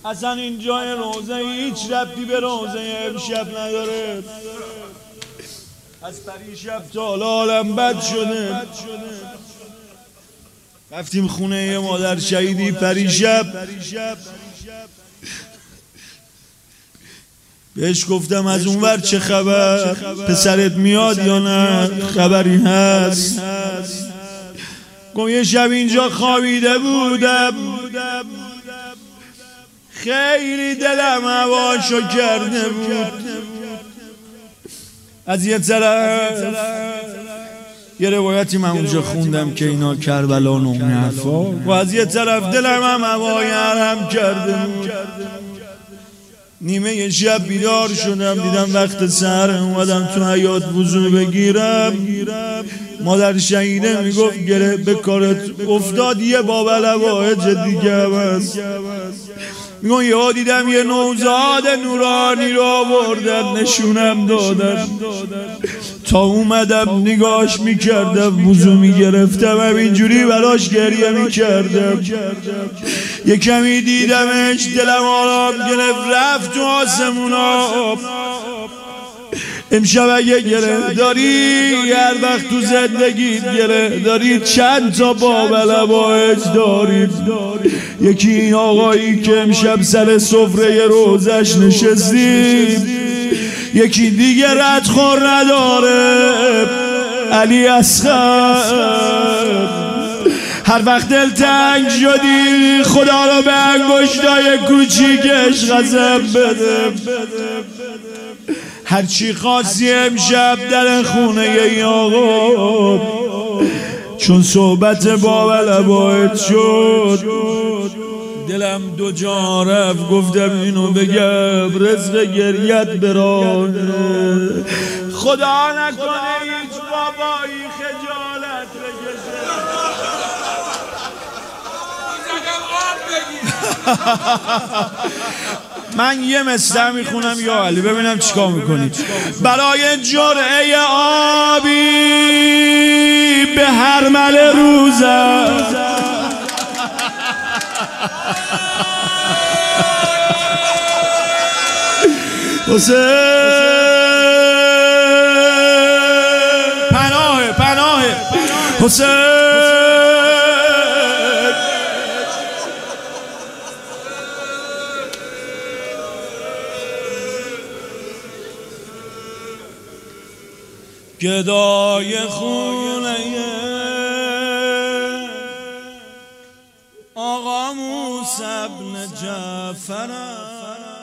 اصلا این جای روزه هیچ ربطی به روزه امشب نداره. از پریشب تا حالا حالم بد شده. رفتیم خونه یه مادر شهیدی پریشب، بهش گفتم از اونور چه خبر، پسرت میاد یا نه، خبری هست؟ گفت یه شب اینجا خوابیده بودم، خیلی دلم هواشو کرده بود. از یه طرف یه روایتی من اونجا خوندم که اینا کربلا و اون حرفا، و از یه طرف دلم هم هوای حرم کرده بود. نیمه شب بیدار شدم، دیدم وقت سحر، اومدم تو حیاط وضو بگیرم. مادر شهیده میگفت گره به کارت افتاد، یه باب الهوایج دیگه هم هست. میگم یه دیدم یه نوزاد نورانی رو آوردن نشونم دادن، تا اومدم نگاش میکردم وضو میگرفتم، همینجوری براش گریه میکردم. یه کمی دیدمش دلم آرام گرفت، رفت تو آسمونا. امشب اگه گره داری، هر وقت تو زندگیت گره داری، چند تا باب الهوایج داری. یکی این آقایی که امشب سر سفره روزش نشستیم، یکی دیگه ردخور نداره، علی اصغر. هر وقت دلتنگ شدی خدا رو به انگشتای کوچیکش قسم بده، هرچی خواستی امشب در خونه ای آقا. چون صحبت باب الهوایج شد دلم دو جا رفت، گفتم اینو بگم رزق گریت برانه، خدا نکنه هیچ بابایی خجالت بکشه. من یه مصرع میخونم یا علی، ببینم چیکار میکنی. برای جرعه آبی به هرمل روزم، حسین پناه حسین گدای خونه آقا موسی بن جعفر.